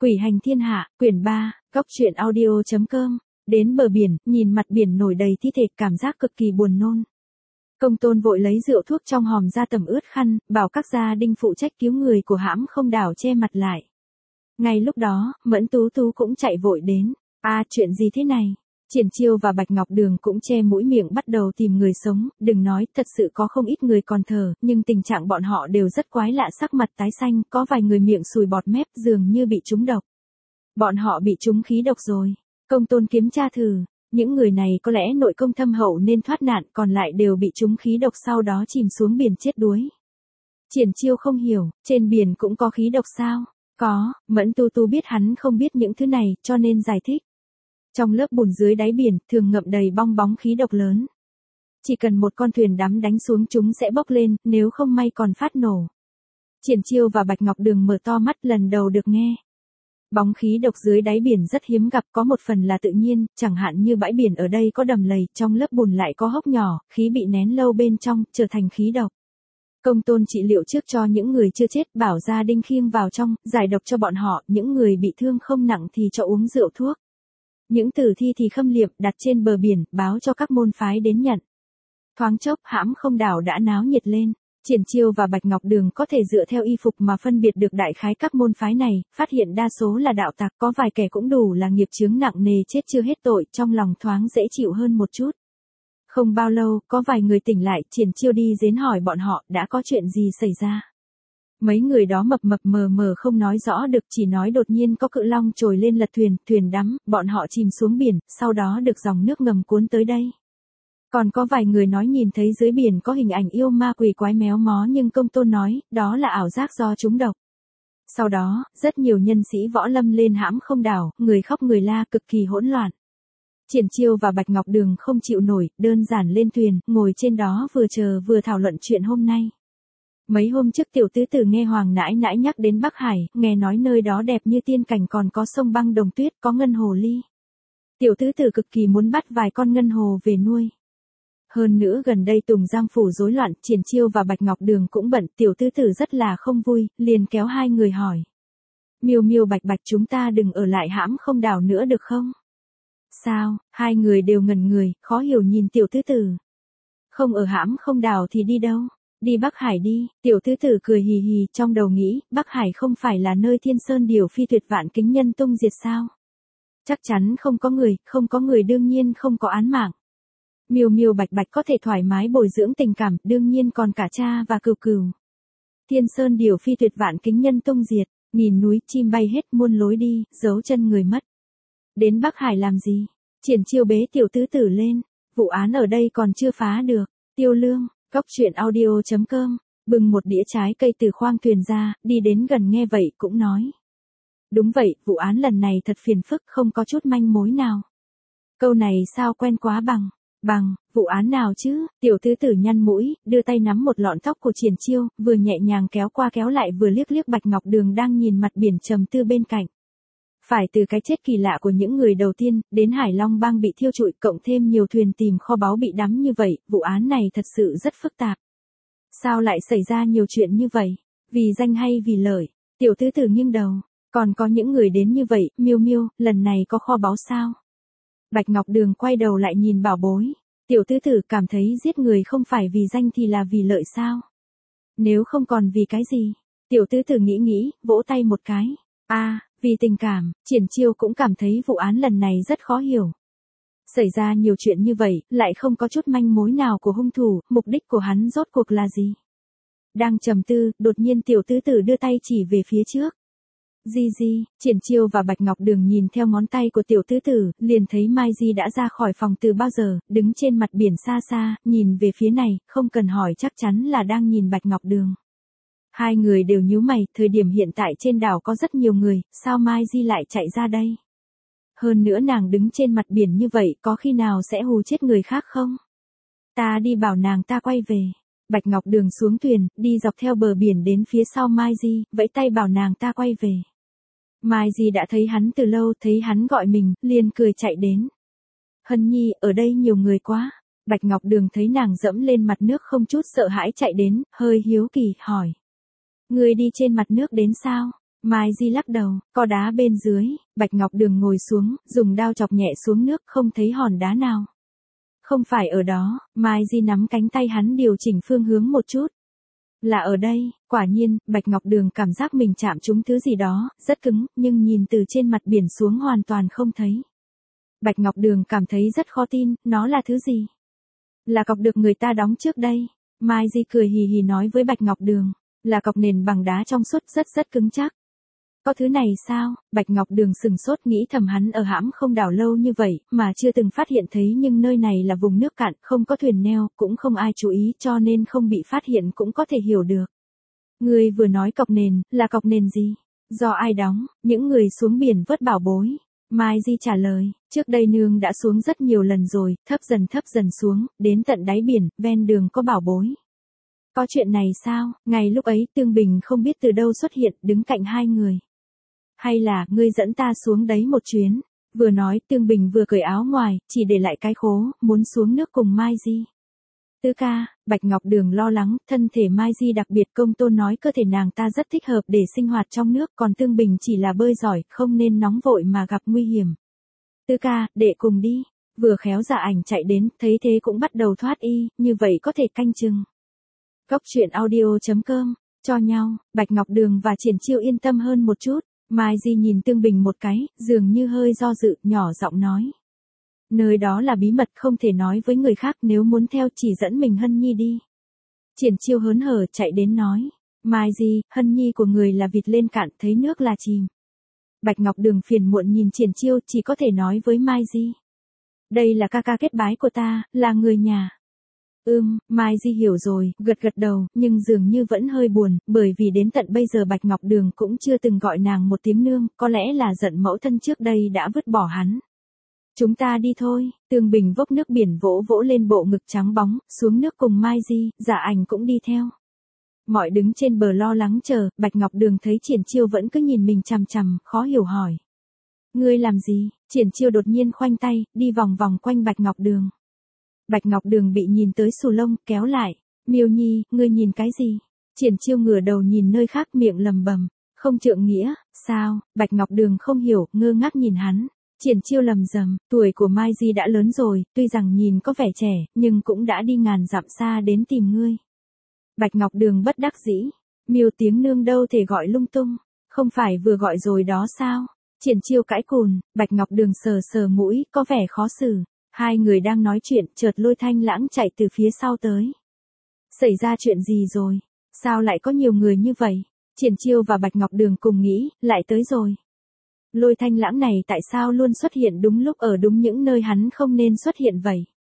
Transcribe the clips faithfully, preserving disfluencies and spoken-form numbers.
Quỷ hành thiên hạ, quyển ba, góc truyện audio chấm com. Đến bờ biển, nhìn mặt biển nổi đầy thi thể, cảm giác cực kỳ buồn nôn. Công Tôn vội lấy rượu thuốc trong hòm ra tầm ướt khăn, bảo các gia đinh phụ trách cứu người của hãm không đảo che mặt lại. Ngay lúc đó, Mẫn Tú Tú cũng chạy vội đến. À, chuyện gì thế này? Triển Chiêu và Bạch Ngọc Đường cũng che mũi miệng bắt đầu tìm người sống, đừng nói, thật sự có không ít người còn thở, nhưng tình trạng bọn họ đều rất quái lạ, sắc mặt tái xanh, có vài người miệng sùi bọt mép, dường như bị trúng độc. Bọn họ bị trúng khí độc rồi. Công Tôn kiểm tra thử, những người này có lẽ nội công thâm hậu nên thoát nạn, còn lại đều bị trúng khí độc sau đó chìm xuống biển chết đuối. Triển Chiêu không hiểu, trên biển cũng có khí độc sao? Có, Mẫn Tu Tu biết hắn không biết những thứ này, cho nên giải thích. Trong lớp bùn dưới đáy biển, thường ngậm đầy bong bóng khí độc lớn. Chỉ cần một con thuyền đắm đánh xuống chúng sẽ bốc lên, nếu không may còn phát nổ. Triển Chiêu và Bạch Ngọc Đường mở to mắt lần đầu được nghe. Bóng khí độc dưới đáy biển rất hiếm gặp, có một phần là tự nhiên, chẳng hạn như bãi biển ở đây có đầm lầy, trong lớp bùn lại có hốc nhỏ, khí bị nén lâu bên trong, trở thành khí độc. Công Tôn trị liệu trước cho những người chưa chết, bảo gia đinh khiêng vào trong, giải độc cho bọn họ, những người bị thương không nặng thì cho uống rượu thuốc. Những tử thi thì khâm liệm, đặt trên bờ biển, báo cho các môn phái đến nhận. Thoáng chốc, hãm không đảo đã náo nhiệt lên. Triển Chiêu và Bạch Ngọc Đường có thể dựa theo y phục mà phân biệt được đại khái các môn phái này, phát hiện đa số là đạo tặc, có vài kẻ cũng đủ là nghiệp chướng nặng nề chết chưa hết tội, trong lòng thoáng dễ chịu hơn một chút. Không bao lâu, có vài người tỉnh lại, Triển Chiêu đi đến hỏi bọn họ, đã có chuyện gì xảy ra. Mấy người đó mập mập mờ mờ không nói rõ được, chỉ nói đột nhiên có cự long trồi lên lật thuyền, thuyền đắm, bọn họ chìm xuống biển, sau đó được dòng nước ngầm cuốn tới đây. Còn có vài người nói nhìn thấy dưới biển có hình ảnh yêu ma quỷ quái méo mó, nhưng Công Tôn nói, đó là ảo giác do trúng độc. Sau đó, rất nhiều nhân sĩ võ lâm lên hãm không đảo, người khóc người la, cực kỳ hỗn loạn. Triển Chiêu và Bạch Ngọc Đường không chịu nổi, đơn giản lên thuyền, ngồi trên đó vừa chờ vừa thảo luận chuyện hôm nay. Mấy hôm trước tiểu tứ tử nghe Hoàng nãi nãi nhắc đến Bắc Hải, nghe nói nơi đó đẹp như tiên cảnh, còn có sông băng đồng tuyết, có ngân hồ ly. Tiểu tứ tử cực kỳ muốn bắt vài con ngân hồ về nuôi. Hơn nữa gần đây Tùng Giang phủ rối loạn, Triển Chiêu và Bạch Ngọc Đường cũng bận, tiểu tứ tử rất là không vui, liền kéo hai người hỏi. Miêu Miêu Bạch Bạch, chúng ta đừng ở lại hãm không đảo nữa được không? Sao? Hai người đều ngẩn người, khó hiểu nhìn tiểu tứ tử. Không ở hãm không đảo thì đi đâu? Đi Bắc Hải đi, tiểu tứ tử cười hì hì, trong đầu nghĩ, Bắc Hải không phải là nơi thiên sơn điều phi tuyệt vạn kính nhân tung diệt sao? Chắc chắn không có người, không có người đương nhiên không có án mạng. Miêu Miêu Bạch Bạch có thể thoải mái bồi dưỡng tình cảm, đương nhiên còn cả cha và cừu cừu. Thiên sơn điều phi tuyệt vạn kính nhân tung diệt, nghìn núi chim bay hết muôn lối đi, dấu chân người mất. Đến Bắc Hải làm gì? Triển Chiêu bế tiểu tứ tử lên, vụ án ở đây còn chưa phá được. Tiêu Lương, góc truyện audio chấm com, bưng một đĩa trái cây từ khoang thuyền ra, đi đến gần nghe vậy cũng nói. Đúng vậy, vụ án lần này thật phiền phức, không có chút manh mối nào. Câu này sao quen quá bằng, bằng, vụ án nào chứ? Tiểu tứ tử nhăn mũi, đưa tay nắm một lọn tóc của Triển Chiêu, vừa nhẹ nhàng kéo qua kéo lại vừa liếc liếc Bạch Ngọc Đường đang nhìn mặt biển trầm tư bên cạnh. Phải từ cái chết kỳ lạ của những người đầu tiên, đến Hải Long bang bị thiêu trụi, cộng thêm nhiều thuyền tìm kho báu bị đắm như vậy, vụ án này thật sự rất phức tạp. Sao lại xảy ra nhiều chuyện như vậy? Vì danh hay vì lợi? Tiểu tứ tử nghiêng đầu, còn có những người đến như vậy, Miêu Miêu, lần này có kho báu sao? Bạch Ngọc Đường quay đầu lại nhìn bảo bối. Tiểu tứ tử cảm thấy giết người không phải vì danh thì là vì lợi sao? Nếu không còn vì cái gì? Tiểu tứ tử nghĩ nghĩ, vỗ tay một cái. A, à, vì tình cảm. Triển Chiêu cũng cảm thấy vụ án lần này rất khó hiểu. Xảy ra nhiều chuyện như vậy, lại không có chút manh mối nào của hung thủ, mục đích của hắn rốt cuộc là gì? Đang trầm tư, đột nhiên tiểu tứ tử đưa tay chỉ về phía trước. Di Di, Triển Chiêu và Bạch Ngọc Đường nhìn theo ngón tay của tiểu tứ tử, liền thấy Mai Di đã ra khỏi phòng từ bao giờ, đứng trên mặt biển xa xa, nhìn về phía này, không cần hỏi chắc chắn là đang nhìn Bạch Ngọc Đường. Hai người đều nhíu mày, thời điểm hiện tại trên đảo có rất nhiều người, sao Mai Di lại chạy ra đây? Hơn nữa nàng đứng trên mặt biển như vậy, có khi nào sẽ hù chết người khác không? Ta đi bảo nàng ta quay về. Bạch Ngọc Đường xuống thuyền, đi dọc theo bờ biển đến phía sau Mai Di, vẫy tay bảo nàng ta quay về. Mai Di đã thấy hắn từ lâu, thấy hắn gọi mình, liền cười chạy đến. Hân Nhi, ở đây nhiều người quá. Bạch Ngọc Đường thấy nàng dẫm lên mặt nước không chút sợ hãi chạy đến, hơi hiếu kỳ, hỏi. Người đi trên mặt nước đến sao? Mai Di lắc đầu, có đá bên dưới, Bạch Ngọc Đường ngồi xuống, dùng đao chọc nhẹ xuống nước, không thấy hòn đá nào. Không phải ở đó, Mai Di nắm cánh tay hắn điều chỉnh phương hướng một chút. Là ở đây, quả nhiên, Bạch Ngọc Đường cảm giác mình chạm trúng thứ gì đó, rất cứng, nhưng nhìn từ trên mặt biển xuống hoàn toàn không thấy. Bạch Ngọc Đường cảm thấy rất khó tin, nó là thứ gì? Là cọc được người ta đóng trước đây. Mai Di cười hì hì nói với Bạch Ngọc Đường, là cọc nền bằng đá trong suốt rất rất cứng chắc. Có thứ này sao? Bạch Ngọc Đường sừng sốt nghĩ thầm hắn ở hãm không đảo lâu như vậy, mà chưa từng phát hiện thấy, nhưng nơi này là vùng nước cạn, không có thuyền neo, cũng không ai chú ý, cho nên không bị phát hiện cũng có thể hiểu được. Người vừa nói cọc nền, là cọc nền gì? Do ai đóng? Những người xuống biển vớt bảo bối. Mai Di trả lời, trước đây nương đã xuống rất nhiều lần rồi, thấp dần thấp dần xuống, đến tận đáy biển, ven đường có bảo bối. Có chuyện này sao? Ngày lúc ấy Tương Bình không biết từ đâu xuất hiện, đứng cạnh hai người. Hay là, ngươi dẫn ta xuống đấy một chuyến? Vừa nói, Tương Bình vừa cởi áo ngoài, chỉ để lại cái khố, muốn xuống nước cùng Mai Di. Tứ ca, Bạch Ngọc Đường lo lắng, thân thể Mai Di đặc biệt, công tôn nói cơ thể nàng ta rất thích hợp để sinh hoạt trong nước, còn Tương Bình chỉ là bơi giỏi, không nên nóng vội mà gặp nguy hiểm. Tứ ca, đệ cùng đi. Vừa khéo Dạ Ảnh chạy đến, thấy thế cũng bắt đầu thoát y, như vậy có thể canh chừng. Góc truyện audio chấm com, cho nhau, Bạch Ngọc Đường và Triển Chiêu yên tâm hơn một chút. Mai Di nhìn Tương Bình một cái, dường như hơi do dự, nhỏ giọng nói. Nơi đó là bí mật không thể nói với người khác, nếu muốn theo chỉ dẫn mình Hân Nhi đi. Triển Chiêu hớn hở chạy đến nói. Mai Di, Hân Nhi của người là vịt lên cạn, thấy nước là chìm. Bạch Ngọc Đường phiền muộn nhìn Triển Chiêu, chỉ có thể nói với Mai Di. Đây là ca ca kết bái của ta, là người nhà. Ừm, Mai Di hiểu rồi, gật gật đầu, nhưng dường như vẫn hơi buồn, bởi vì đến tận bây giờ Bạch Ngọc Đường cũng chưa từng gọi nàng một tiếng nương, có lẽ là giận mẫu thân trước đây đã vứt bỏ hắn. Chúng ta đi thôi, Tương Bình vốc nước biển vỗ vỗ lên bộ ngực trắng bóng, xuống nước cùng Mai Di, Dạ Ảnh cũng đi theo. Mọi đứng trên bờ lo lắng chờ, Bạch Ngọc Đường thấy Triển Chiêu vẫn cứ nhìn mình chằm chằm, khó hiểu hỏi. Ngươi làm gì? Triển Chiêu đột nhiên khoanh tay, đi vòng vòng quanh Bạch Ngọc Đường. Bạch Ngọc Đường bị nhìn tới xù lông, kéo lại. Miêu Nhi, ngươi nhìn cái gì? Triển Chiêu ngửa đầu nhìn nơi khác, miệng lầm bầm. Không trượng nghĩa, sao? Bạch Ngọc Đường không hiểu, ngơ ngác nhìn hắn. Triển Chiêu lầm rầm, tuổi của Mai Di đã lớn rồi, tuy rằng nhìn có vẻ trẻ, nhưng cũng đã đi ngàn dặm xa đến tìm ngươi. Bạch Ngọc Đường bất đắc dĩ. Miêu tiếng nương đâu thể gọi lung tung. Không phải vừa gọi rồi đó sao? Triển Chiêu cãi cùn, Bạch Ngọc Đường sờ sờ mũi, có vẻ khó xử. Hai người đang nói chuyện, chợt Lôi Thanh Lãng chạy từ phía sau tới. Xảy ra chuyện gì rồi? Sao lại có nhiều người như vậy? Triển Chiêu và Bạch Ngọc Đường cùng nghĩ, lại tới rồi. Lôi Thanh Lãng này tại sao luôn xuất hiện đúng lúc ở đúng những nơi hắn không nên xuất hiện vậy?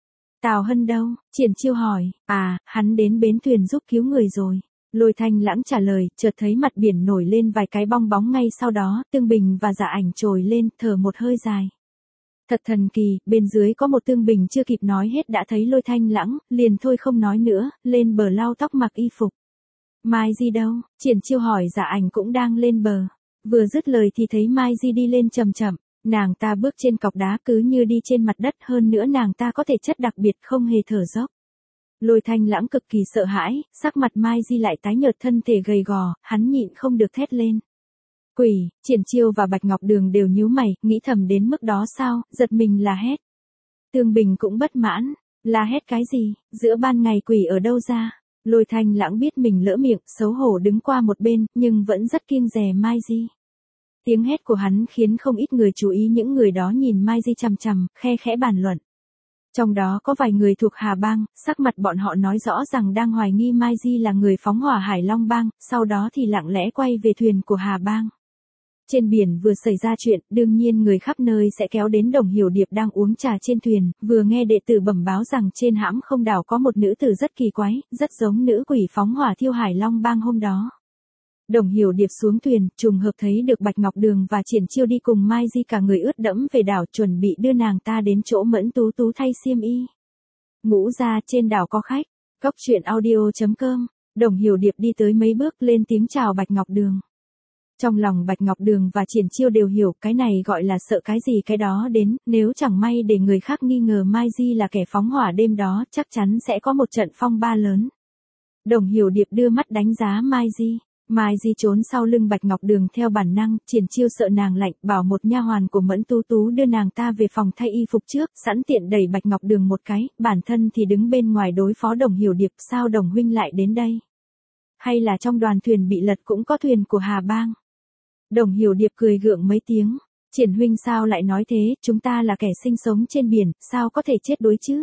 Tào Hân đâu? Triển Chiêu hỏi. À, hắn đến bến thuyền giúp cứu người rồi. Lôi Thanh Lãng trả lời, chợt thấy mặt biển nổi lên vài cái bong bóng, ngay sau đó, Tương Bình và Dạ Ảnh trồi lên, thở một hơi dài. Thật thần kỳ, bên dưới có một Tương Bình chưa kịp nói hết đã thấy Lôi Thanh Lãng, liền thôi không nói nữa, lên bờ lau tóc mặc y phục. Mai Di đâu? Triển Chiêu hỏi. Dạ Ảnh cũng đang lên bờ. Vừa dứt lời thì thấy Mai Di đi lên chậm chậm, nàng ta bước trên cọc đá cứ như đi trên mặt đất, hơn nữa nàng ta có thể chất đặc biệt không hề thở dốc. Lôi Thanh Lãng cực kỳ sợ hãi, sắc mặt Mai Di lại tái nhợt, thân thể gầy gò, hắn nhịn không được thét lên. Quỷ! Triển Chiêu và Bạch Ngọc Đường đều nhíu mày, nghĩ thầm đến mức đó sao, giật mình là hét. Tương Bình cũng bất mãn, là hét cái gì, giữa ban ngày quỷ ở đâu ra? Lôi Thanh Lãng biết mình lỡ miệng, xấu hổ đứng qua một bên, nhưng vẫn rất kiêng dè Mai Di. Tiếng hét của hắn khiến không ít người chú ý, những người đó nhìn Mai Di chằm chằm, khe khẽ bàn luận. Trong đó có vài người thuộc Hà Bang, sắc mặt bọn họ nói rõ rằng đang hoài nghi Mai Di là người phóng hỏa Hải Long Bang, sau đó thì lặng lẽ quay về thuyền của Hà Bang. Trên biển vừa xảy ra chuyện, đương nhiên người khắp nơi sẽ kéo đến Đồng Hiểu Điệp đang uống trà trên thuyền, vừa nghe đệ tử bẩm báo rằng trên hãm không đảo có một nữ tử rất kỳ quái, rất giống nữ quỷ phóng hỏa thiêu Hải Long Bang hôm đó. Đồng Hiểu Điệp xuống thuyền, trùng hợp thấy được Bạch Ngọc Đường và Triển Chiêu đi cùng Mai Di, cả người ướt đẫm về đảo, chuẩn bị đưa nàng ta đến chỗ Mẫn Tú Tú thay xiêm y. Ngũ gia, trên đảo có khách. Góc truyện audio chấm com. Đồng Hiểu Điệp đi tới mấy bước, lên tiếng chào Bạch Ngọc Đường. Trong lòng Bạch Ngọc Đường và Triển Chiêu đều hiểu, cái này gọi là sợ cái gì cái đó đến, nếu chẳng may để người khác nghi ngờ Mai Di là kẻ phóng hỏa đêm đó, chắc chắn sẽ có một trận phong ba lớn. Đồng Hiểu Điệp đưa mắt đánh giá Mai Di. Mai Di trốn sau lưng Bạch Ngọc Đường theo bản năng, Triển Chiêu sợ nàng lạnh, bảo một nha hoàn của Mẫn Tú Tú đưa nàng ta về phòng thay y phục trước, sẵn tiện đẩy Bạch Ngọc Đường một cái, bản thân thì đứng bên ngoài đối phó Đồng Hiểu Điệp. Sao Đồng huynh lại đến đây? Hay là trong đoàn thuyền bị lật cũng có thuyền của Hà Bang? Đồng Hiểu Điệp cười gượng mấy tiếng. Triển huynh sao lại nói thế, chúng ta là kẻ sinh sống trên biển, sao có thể chết đuối chứ?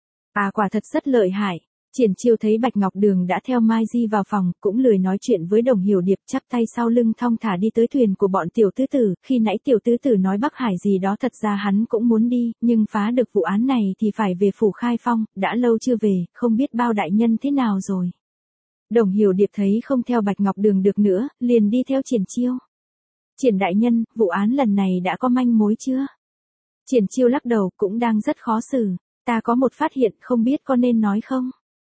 À quả thật rất lợi hại. Triển Chiêu thấy Bạch Ngọc Đường đã theo Mai Di vào phòng, cũng lười nói chuyện với Đồng Hiểu Điệp, chắp tay sau lưng thong thả đi tới thuyền của bọn tiểu tứ tử. Khi nãy tiểu tứ tử nói Bắc Hải gì đó, thật ra hắn cũng muốn đi, nhưng phá được vụ án này thì phải về phủ Khai Phong, đã lâu chưa về, không biết bao đại nhân thế nào rồi. Đồng Hiểu Điệp thấy không theo Bạch Ngọc Đường được nữa, liền đi theo Triển Chiêu. Triển đại nhân, vụ án lần này đã có manh mối chưa? Triển Chiêu lắc đầu, cũng đang rất khó xử. Ta có một phát hiện, không biết có nên nói không?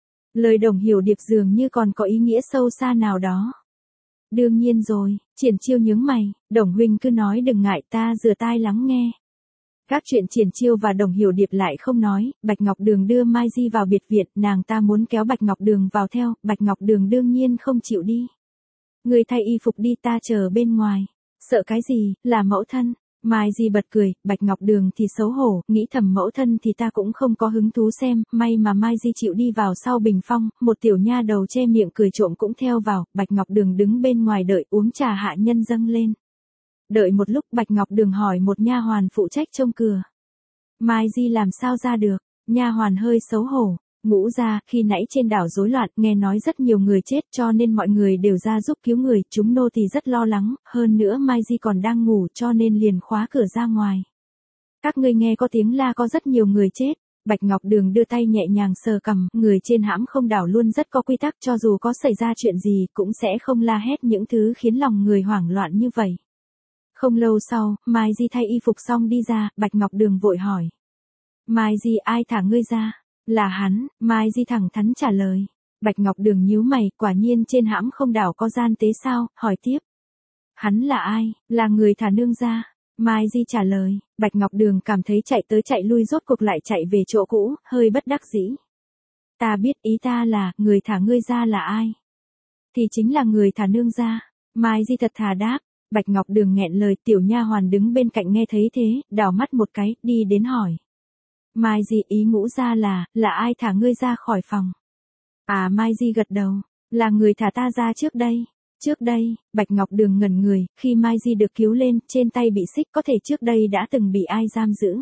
Lời Đồng Hiểu Điệp dường như còn có ý nghĩa sâu xa nào đó. Đương nhiên rồi, Triển Chiêu nhướng mày, Đồng huynh cứ nói đừng ngại, ta rửa tai lắng nghe. Các chuyện Triển Chiêu và Đồng Hiểu Điệp lại không nói. Bạch Ngọc Đường đưa Mai Di vào biệt viện, nàng ta muốn kéo Bạch Ngọc Đường vào theo, Bạch Ngọc Đường đương nhiên không chịu đi. Người thay y phục đi, ta chờ bên ngoài. Sợ cái gì, là mẫu thân. Mai Di bật cười, Bạch Ngọc Đường thì xấu hổ, nghĩ thầm mẫu thân thì ta cũng không có hứng thú xem, may mà Mai Di chịu đi vào sau bình phong, một tiểu nha đầu che miệng cười trộm cũng theo vào, Bạch Ngọc Đường đứng bên ngoài đợi uống trà hạ nhân dâng lên. Đợi một lúc Bạch Ngọc Đường hỏi một nha hoàn phụ trách trông cửa. Mai Di làm sao ra được, nha hoàn hơi xấu hổ. Ngũ gia, khi nãy trên đảo rối loạn, nghe nói rất nhiều người chết cho nên mọi người đều ra giúp cứu người, chúng nô tỳ rất lo lắng, hơn nữa Mai Di còn đang ngủ cho nên liền khóa cửa ra ngoài. Các ngươi nghe có tiếng la có rất nhiều người chết. Bạch Ngọc Đường đưa tay nhẹ nhàng sờ cằm, người trên hãm không đảo luôn rất có quy tắc, cho dù có xảy ra chuyện gì cũng sẽ không la hét những thứ khiến lòng người hoảng loạn như vậy. Không lâu sau, Mai Di thay y phục xong đi ra, Bạch Ngọc Đường vội hỏi. Mai Di, ai thả ngươi ra? Là hắn, Mai Di thẳng thắn trả lời. Bạch Ngọc Đường nhíu mày, quả nhiên trên hãm không đảo có gian tế sao, hỏi tiếp. Hắn là ai, là người thả nương ra. Mai Di trả lời, Bạch Ngọc Đường cảm thấy chạy tới chạy lui rốt cuộc lại chạy về chỗ cũ, hơi bất đắc dĩ. Ta biết, ý ta là, người thả ngươi ra là ai? Thì chính là người thả nương ra. Mai Di thật thà đáp. Bạch Ngọc Đường nghẹn lời, tiểu nha hoàn đứng bên cạnh nghe thấy thế, đảo mắt một cái, đi đến hỏi. Mai Di, ý ngũ ra là, là ai thả ngươi ra khỏi phòng? À, Mai Di gật đầu, là người thả ta ra trước đây. Trước đây, Bạch Ngọc Đường ngẩn người, khi Mai Di được cứu lên, trên tay bị xích, có thể trước đây đã từng bị ai giam giữ.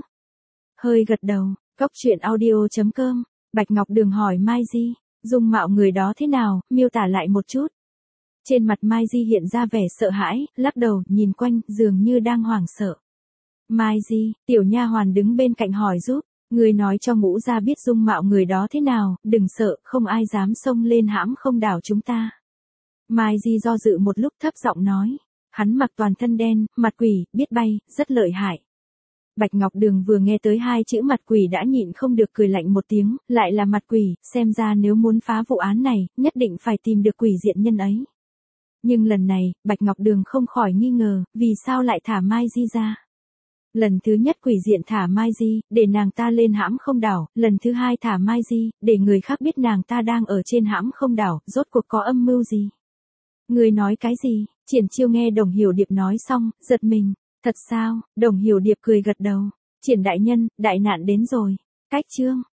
Hơi gật đầu, Cốc truyện audio chấm com, Bạch Ngọc Đường hỏi Mai Di, dung mạo người đó thế nào, miêu tả lại một chút. Trên mặt Mai Di hiện ra vẻ sợ hãi, lắc đầu, nhìn quanh, dường như đang hoảng sợ. Mai Di, tiểu nha hoàn đứng bên cạnh hỏi giúp. Người nói cho ngũ gia biết dung mạo người đó thế nào, đừng sợ, không ai dám xông lên hãm không đảo chúng ta. Mai Di do dự một lúc thấp giọng nói, hắn mặc toàn thân đen, mặt quỷ, biết bay, rất lợi hại. Bạch Ngọc Đường vừa nghe tới hai chữ mặt quỷ đã nhịn không được cười lạnh một tiếng, lại là mặt quỷ, xem ra nếu muốn phá vụ án này, nhất định phải tìm được quỷ diện nhân ấy. Nhưng lần này, Bạch Ngọc Đường không khỏi nghi ngờ, vì sao lại thả Mai Di ra. Lần thứ nhất quỷ diện thả Mai Di, để nàng ta lên hãm không đảo, lần thứ hai thả Mai Di, để người khác biết nàng ta đang ở trên hãm không đảo, rốt cuộc có âm mưu gì? Người nói cái gì? Triển Chiêu nghe Đồng Hiểu Điệp nói xong, giật mình. Thật sao? Đồng Hiểu Điệp cười gật đầu. Triển đại nhân, đại nạn đến rồi. Cách chương.